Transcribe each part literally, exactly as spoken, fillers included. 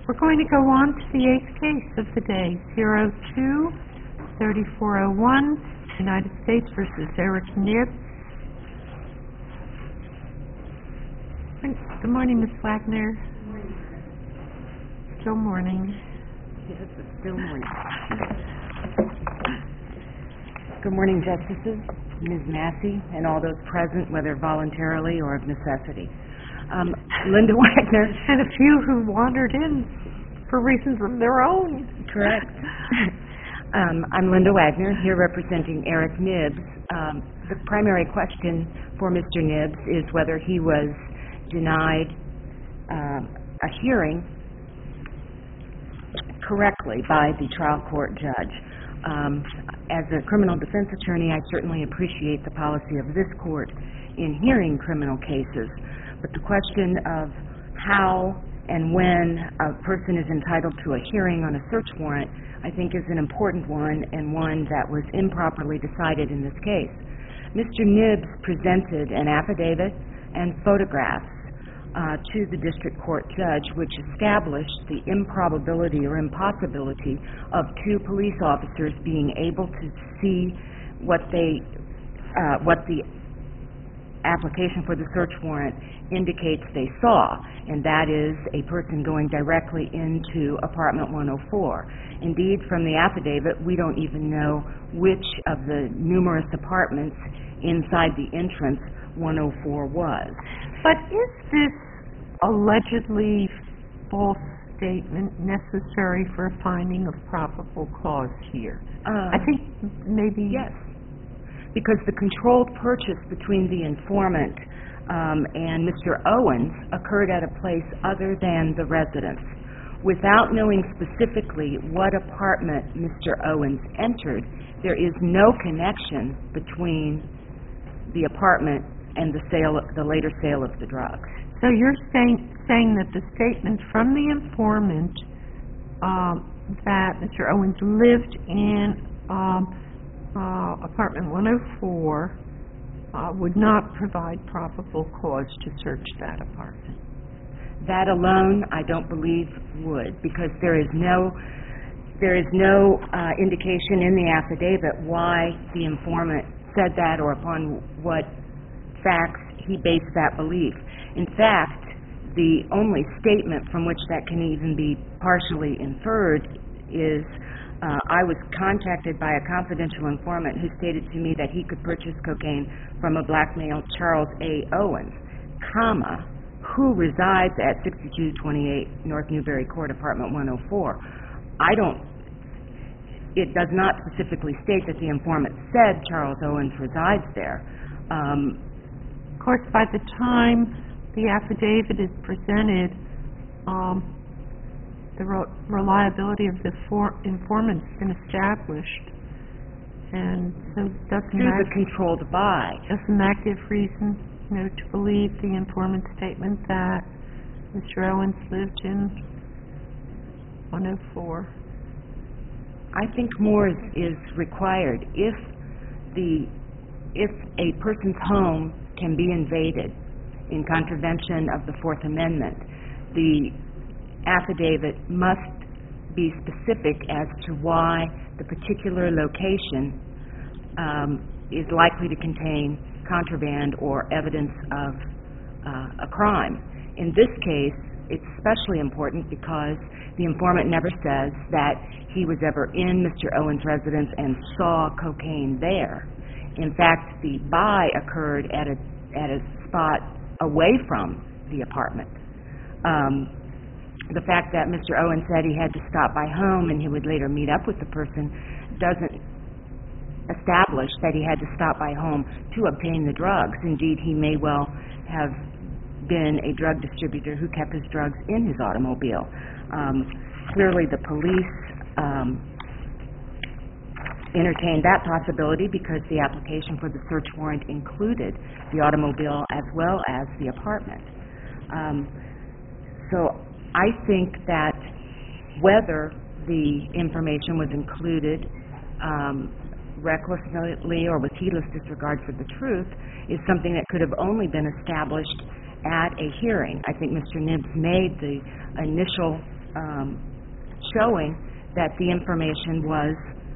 We're going to go on to the eighth case of the day, zero two thirty-four oh one, United States versus Eric Nibbs. Good morning, Miz Wagner. Still morning. Yes, it's still morning. Good morning, Justices, Miz Massey, and all those present, whether voluntarily or of necessity. Um, Linda Wagner. And a few who wandered in for reasons of their own. Correct. um, I'm Linda Wagner, here representing Eric Nibbs. Um, the primary question for Mister Nibbs is whether he was denied uh, a hearing correctly by the trial court judge. Um, as a criminal defense attorney, I certainly appreciate the policy of this court in hearing criminal cases, but the question of how and when a person is entitled to a hearing on a search warrant, I think is an important one and one that was improperly decided in this case. Mister Nibbs presented an affidavit and photographs Uh, to the district court judge, which established the improbability or impossibility of two police officers being able to see what they, uh, what the application for the search warrant indicates they saw, and that is a person going directly into apartment one oh four. Indeed, from the affidavit, we don't even know which of the numerous apartments inside the entrance one oh four was. But is this allegedly false statement necessary for a finding of probable cause here? Uh, I think maybe... Yes, because the controlled purchase between the informant um, and Mister Owens occurred at a place other than the residence. Without knowing specifically what apartment Mister Owens entered, there is no connection between the apartment and the sale, the later sale of the drugs. So you're saying, saying that the statement from the informant um, that Mister Owens lived in um, uh, apartment one oh four uh, would not provide probable cause to search that apartment? That alone, I don't believe would, because there is no there is no uh, indication in the affidavit why the informant said that or upon what facts he based that belief. In fact, the only statement from which that can even be partially inferred is uh, I was contacted by a confidential informant who stated to me that he could purchase cocaine from a black male, Charles A. Owens, comma, who resides at sixty-two twenty-eight North Newberry Court, apartment one oh four. I don't, it does not specifically state that the informant said Charles Owens resides there. Um, Of course, by the time the affidavit is presented, um, the re reliability of the for informant's been established, and so doesn't through that the controlled buy. Doesn't that give reason, you know, to believe the informant's statement that Mister Owens lived in one oh four? I think more is, is required. If the if a person's home can be invaded in contravention of the Fourth Amendment, the affidavit must be specific as to why the particular location um, is likely to contain contraband or evidence of uh, a crime. In this case, it's especially important because the informant never says that he was ever in Mister Owens' residence and saw cocaine there. In fact, the buy occurred at a at a spot away from the apartment. Um, the fact that Mister Owens said he had to stop by home and he would later meet up with the person doesn't establish that he had to stop by home to obtain the drugs. Indeed, he may well have been a drug distributor who kept his drugs in his automobile. Um, clearly, the police um, entertained that possibility because the application for the search warrant included the automobile as well as the apartment. Um, so I think that whether the information was included um, recklessly or with heedless disregard for the truth is something that could have only been established at a hearing. I think Mister Nibbs made the initial um, showing that the information was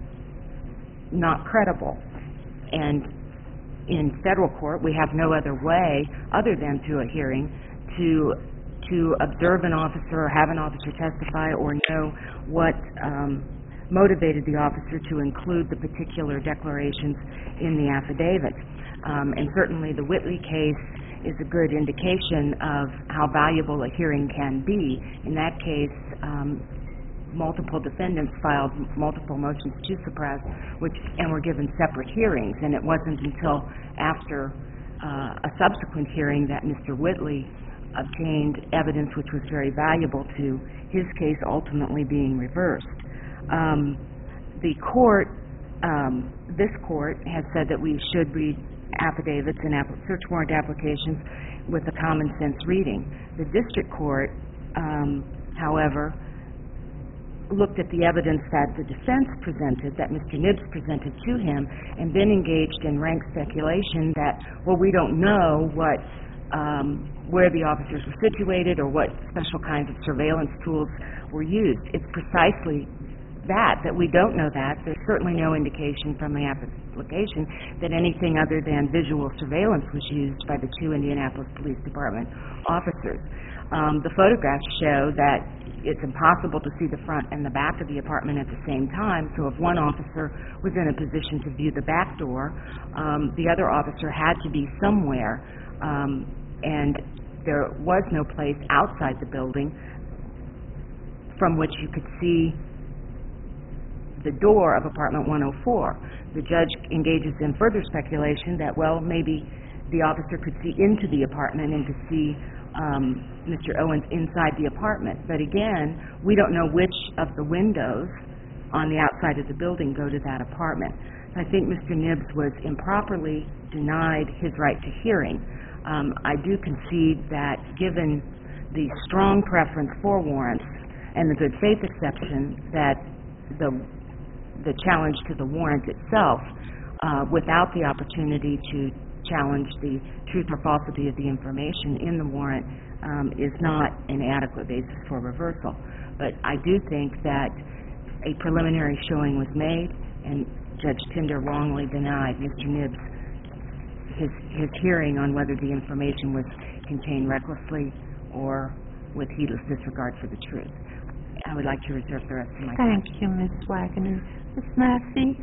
not credible. And in federal court, we have no other way, other than through a hearing, to to observe an officer or have an officer testify or know what um, motivated the officer to include the particular declarations in the affidavit. Um, and certainly the Whitley case is a good indication of how valuable a hearing can be. In that case, um, multiple defendants filed multiple motions to suppress, which and were given separate hearings. And it wasn't until after uh, a subsequent hearing that Mister Whitley obtained evidence which was very valuable to his case ultimately being reversed. Um, the court, um, this court, has said that we should read affidavits and app- search warrant applications with a common sense reading. The district court, um, however, looked at the evidence that the defense presented, that Mister Nibbs presented to him, and then engaged in rank speculation that, well, we don't know what um, where the officers were situated or what special kinds of surveillance tools were used. It's precisely that, that we don't know that. There's certainly no indication from the application that anything other than visual surveillance was used by the two Indianapolis Police Department officers. Um, the photographs show that it's impossible to see the front and the back of the apartment at the same time, so if one officer was in a position to view the back door, um, the other officer had to be somewhere, um, and there was no place outside the building from which you could see the door of apartment one oh four. The judge engages in further speculation that, well, maybe the officer could see into the apartment and to see um, Mister Owens inside the apartment. But again, we don't know which of the windows on the outside of the building go to that apartment. I think Mister Nibbs was improperly denied his right to hearing. Um, I do concede that given the strong preference for warrants and the good faith exception, that the the challenge to the warrant itself, uh, without the opportunity to challenge the truth or falsity of the information in the warrant, um, is not an adequate basis for reversal. But I do think that a preliminary showing was made, and Judge Tinder wrongly denied Mister Nibbs his, his hearing on whether the information was contained recklessly or with heedless disregard for the truth. I would like to reserve the rest of my time. Thank you, Miz Wagner. Miz Massey?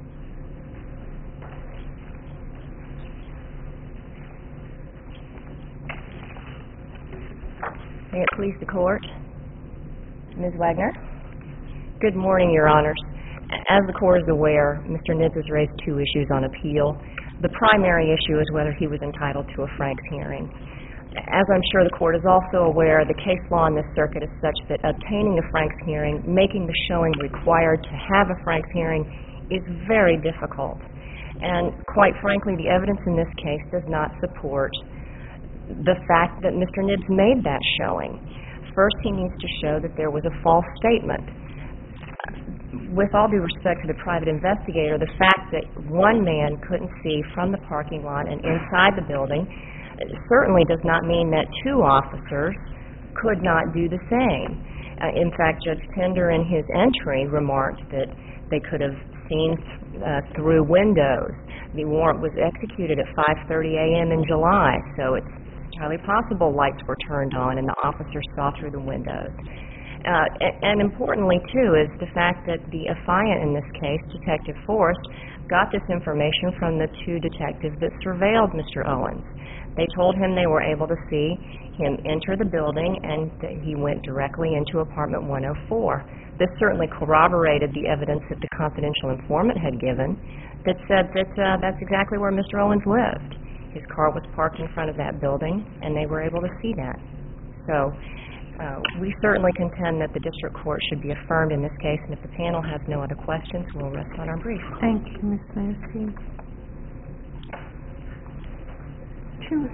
May it please the Court. Miz Wagner? Good morning, Your Honors. As the Court is aware, Mister Nibbs has raised two issues on appeal. The primary issue is whether he was entitled to a Franks hearing. As I'm sure the Court is also aware, the case law in this circuit is such that obtaining a Franks hearing, making the showing required to have a Franks hearing, is very difficult. And quite frankly, the evidence in this case does not support the fact that Mister Nibbs made that showing. First, he needs to show that there was a false statement. With all due respect to the private investigator, the fact that one man couldn't see from the parking lot and inside the building certainly does not mean that two officers could not do the same. Uh, in fact, Judge Tinder in his entry remarked that they could have seen uh, through windows. The warrant was executed at five thirty a.m. in July, so it's entirely possible lights were turned on and the officers saw through the windows. Uh, and, and importantly, too, is the fact that the affiant in this case, Detective Forrest, got this information from the two detectives that surveilled Mister Owens. They told him they were able to see him enter the building and that he went directly into apartment one oh four. This certainly corroborated the evidence that the confidential informant had given that said that uh, that's exactly where Mister Owens lived. His car was parked in front of that building, and they were able to see that. So uh, we certainly contend that the district court should be affirmed in this case, and if the panel has no other questions, we'll rest on our brief. Thank you, Miz Massey. Two.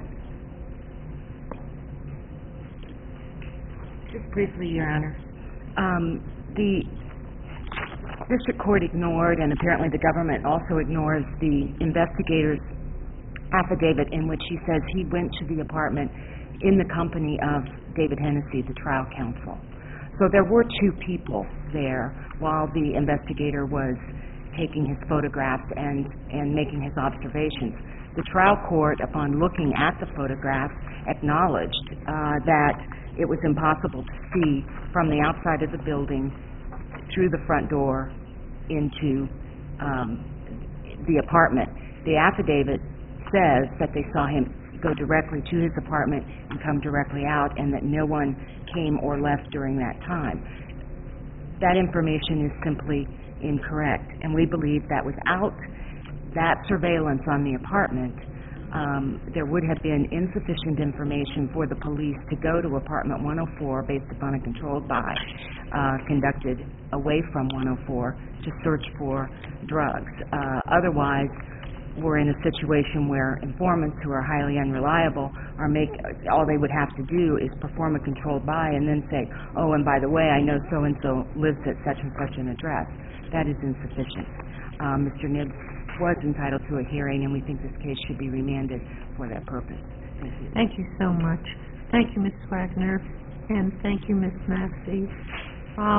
Just briefly, Your Honor. Um, the district court ignored, and apparently the government also ignores, the investigator's affidavit in which he says he went to the apartment in the company of David Hennessy, the trial counsel. So there were two people there while the investigator was taking his photographs and, and making his observations. The trial court, upon looking at the photographs, acknowledged uh, that it was impossible to see from the outside of the building through the front door into um, the apartment. The affidavit says that they saw him go directly to his apartment and come directly out, and that no one came or left during that time. That information is simply incorrect, and we believe that without that surveillance on the apartment, um, there would have been insufficient information for the police to go to apartment one oh four based upon a controlled buy uh, conducted away from one oh four to search for drugs. Uh, otherwise, we're in a situation where informants who are highly unreliable are make all they would have to do is perform a controlled buy and then say, oh, and by the way, I know so-and-so lives at such and such an address. That is insufficient. Um, Mister Nibbs was entitled to a hearing, and we think this case should be remanded for that purpose. Thank you. Thank you so much. Thank you, Miz Wagner, and thank you, Miz Massey.